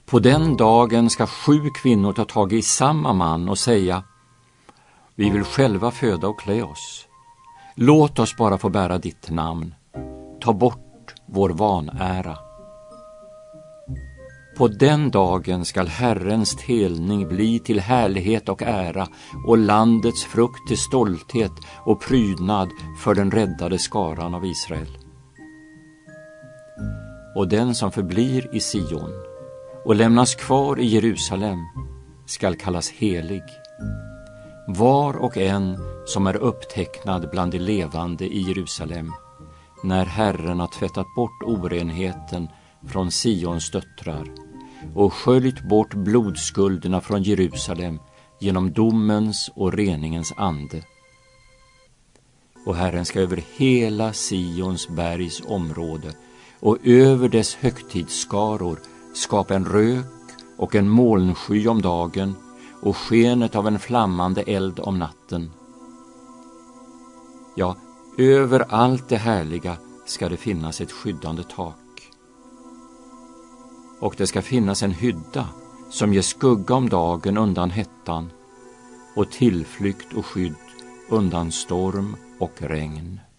På den dagen ska 7 kvinnor ta tag i samma man och säga: vi vill själva föda och klä oss. Låt oss bara få bära ditt namn. Ta bort vår vanära. På den dagen skall Herrens telning bli till härlighet och ära och landets frukt till stolthet och prydnad för den räddade skaran av Israel. Och den som förblir i Sion och lämnas kvar i Jerusalem skall kallas helig. Var och en som är upptecknad bland de levande i Jerusalem, när Herren har tvättat bort orenheten från Sions döttrar och sköljt bort blodskulderna från Jerusalem genom domens och reningens ande. Och Herren ska över hela Sions bergs område och över dess högtidsskaror skapa en rök och en molnsky om dagen och skenet av en flammande eld om natten. Ja, över allt det härliga ska det finnas ett skyddande tak. Och det ska finnas en hydda som ger skugga om dagen undan hettan och tillflykt och skydd undan storm och regn.